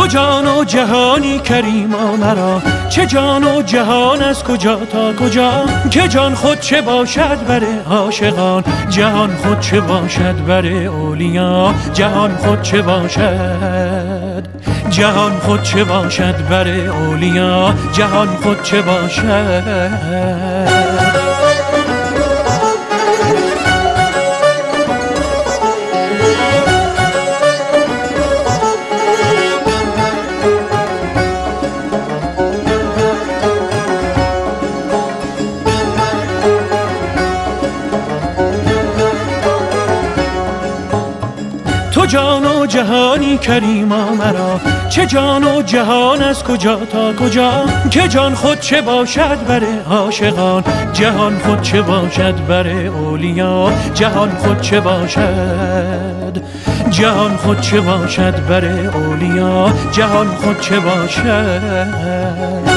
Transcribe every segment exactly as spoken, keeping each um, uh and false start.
تو جان و جهانی کریما مرا، چه جان و جهان از کجا تا کجا، که جان خود چه باشد بر عاشقان، جهان خود چه باشد بر اولیا، جهان خود چه باشد، جهان خود چه باشد بر اولیا، جهان خود چه باشد. تو جان و جهانی کریما مرا، چه جان و جهان از کجا تا کجا، که جان خود چه باشد بر عاشقان، جهان خود چه باشد بر اولیا، جهان خود چه باشد، جهان خود چه باشد بر اولیا، جهان خود چه باشد.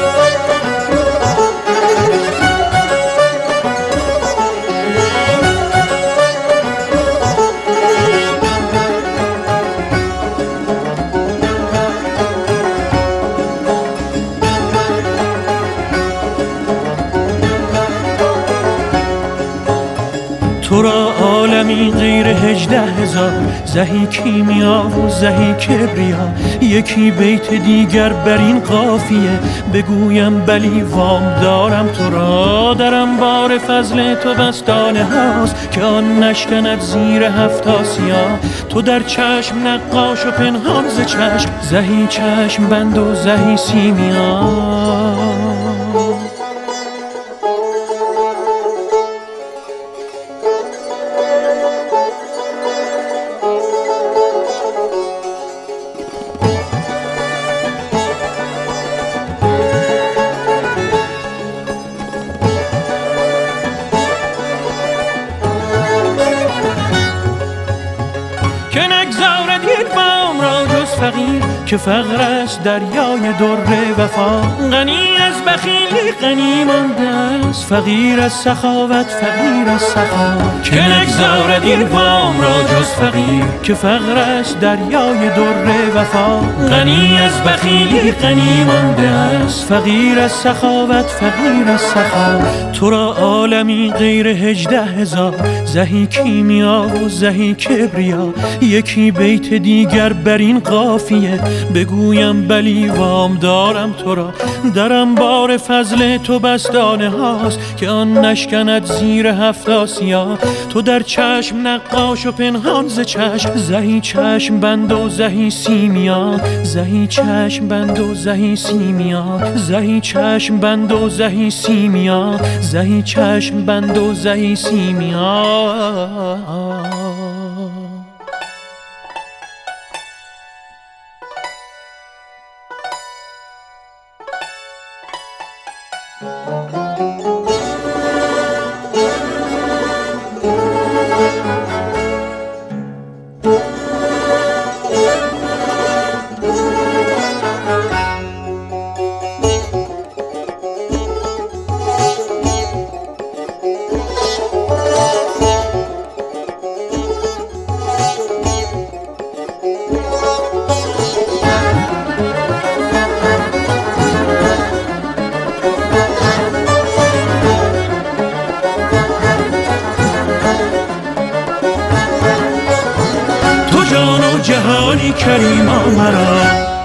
تو را عالمی غیر هجده هزار، زهی کیمیا و زهی کبریا، یکی بیت دیگر بر این قافیه، بگویم بلی وام دارم تو را، درم بار فضل تو بستانه هاست، که آن نشکند زیر هفت آسیا، تو در چشم نقاش و پنهان ز چشم، زهی چشم بند و زهی سیمیا. که نگذارد یک وام را جز فقیر، که فقر است دریای در وفا، غنی از بخیلی غنی مانده است، فقیر از سخاوت فقیر از سخا. که نگذارد این وام را جز فقیر، که فقر است دریای در وفا، غنی از بخیلی غنی مانده است، فقیر از سخاوت فقیر از سخا. تو را عالمی غیر هجده هزار، زهی کیمیا و زهی کبریا، یکی بیت دیگر بر این قافیه، بگویم بلی وام دارم تو را، درم بار فضل تو بستانه هاست، که آن نشکند زیر هفت آسیا، تو در چشم نقاش و پنهان ز چشم، زهی چشم بند و زهی سیمیا، زهی چشم بند و زهی سیمیا، زهی چشم بند و زهی سیمیا، زهی چشم بند و زهی سیمیا. جهانی کریما مرا،